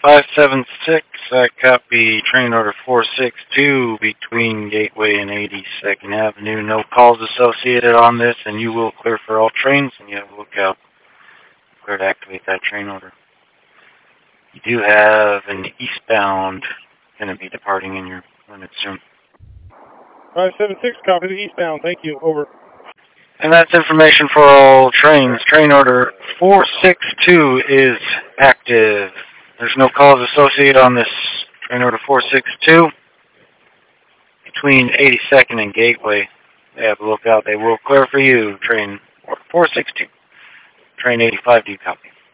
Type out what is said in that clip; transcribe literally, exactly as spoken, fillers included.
five seven six, I copy train order four six two between Gateway and eighty-second Avenue. No calls associated on this, and you will clear for all trains, and you have a lookout clear to activate that train order. You do have an eastbound going to be departing in your limits soon. five seven six, copy the eastbound. Thank you. Over. And that's information for all trains. Train order four six two is active. There's no calls associated on this train order four six two. Between eighty-second and Gateway, they have a lookout. They will clear for you, train four six two. Train eighty-five, do you copy?